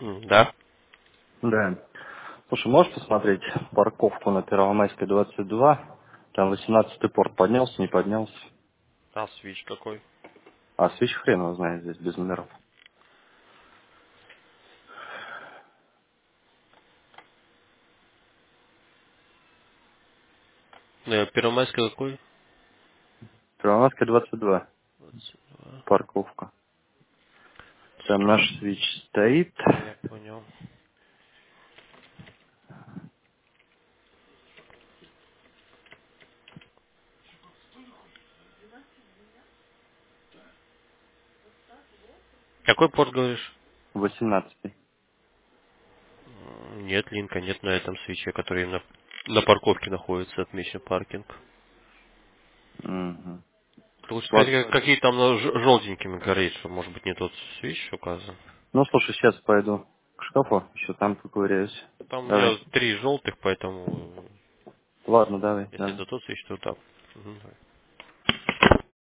Да. Да. Слушай, можешь посмотреть парковку на Первомайской 22? Там 18-й порт поднялся, не поднялся. А свич какой? А свич хрен его знает здесь без номеров. Первомайская какой? Первомайская 22. 22. Парковка. Там наш свич стоит. Я понял. Какой порт говоришь? 18-й. Нет, линка нет на этом свече, который на парковке находится, отмечен паркинг. Угу. Ты лучше скажи, Ладно. какие там желтенькими горит, что может быть не тот свич указан. Ну, слушай, сейчас пойду к шкафу, еще там поковыряюсь. Там у меня Давай. 3 желтых, поэтому Ладно, давай, если давай. это тот свич, то да. Мгм.